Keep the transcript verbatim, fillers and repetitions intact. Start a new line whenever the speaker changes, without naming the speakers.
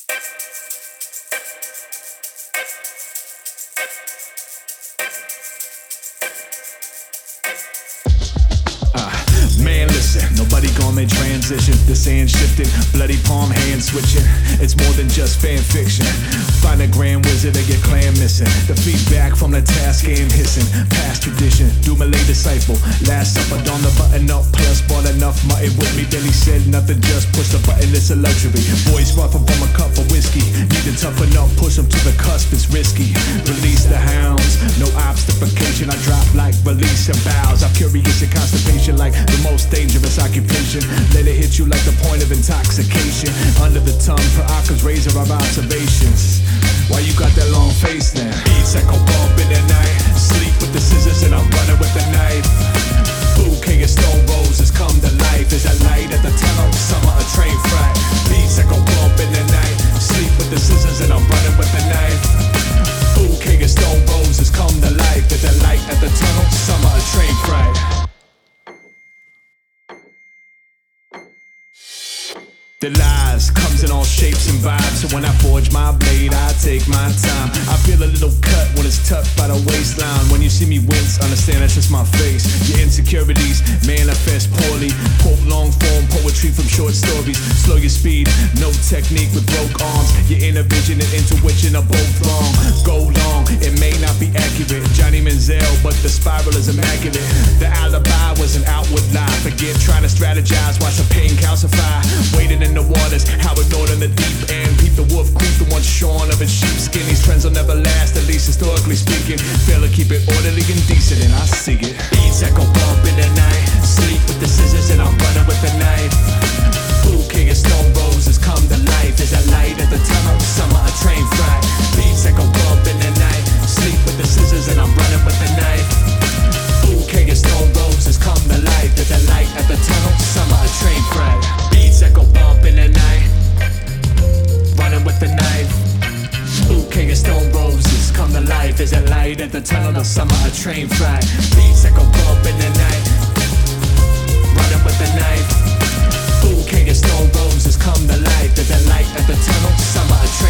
Man, listen, nobody gonna make transition. The sand shifting, bloody palm hand switching. It's more than just fan fiction. Find a grand wizard and get clan missing. The feedback from the task game hissing. Past tradition, do Malay disciple. Last supper, don the button up. Plus bought enough mutton with me. Then he said nothing, just push the button, it's a luxury. Boys rough up from a cup of whiskey. Need to toughen up, push them to the cusp, it's risky. Release the hounds, no obstification. I drop like release and bows. I'm curious and constipation like the most dangerous occupation. Let it hit you like the point of intoxication. Under the tongue, per Akka's razor of observations. Why you got that long face then? Beats echo bump in the night. Sleep with the scissors and I'm running with the knife. Bouquet of stone roses come to life. Is that light at the tunnel? Summer a train freight. Beats echo bump in the night. Sleep with the scissors and I'm running with the knife. Bouquet of stone roses come to life. Is that light at the tunnel? Summer a train freight. The lies comes in all shapes and vibes. So when I forge my blade, I take my time. I feel a little cut when it's tucked by the waistline. When you see me wince, understand that's just my face. Your insecurities manifest poorly. Quote long form poetry from short stories. Slow your speed, no technique with broke arms. Your inner vision and intuition are both wrong. Go long, it may not be accurate. Johnny Manziel, but the spiral is immaculate. The alibi was an outward lie. Forget trying to strategize, watch the pain calcify. Waiting in the waters, how ignored in the deep end. Peep the wolf creep, the one shorn of his sheepskin. These trends will never last, at least historically speaking. Fail to keep it orderly and decent, and I see it. Beats echo bump in the night. Sleep with the scissors and I'm running with the knife. Bouquet of stone roses come to life. There's a light at the tunnel, summer a train freight. Beats echo bump in the night. Sleep with the scissors and I'm running with the knife. Bouquet of stone roses come to life. There's a light at the tunnel, summer a train freight. Beats echo bump in the night. Running with the knife. Bouquet of stone roses come to life. There's a light at the tunnel, the summer a train freight. Beats echo bump in the night. Running with the knife. Bouquet of stone roses come to life. There's a light at the tunnel, summer a train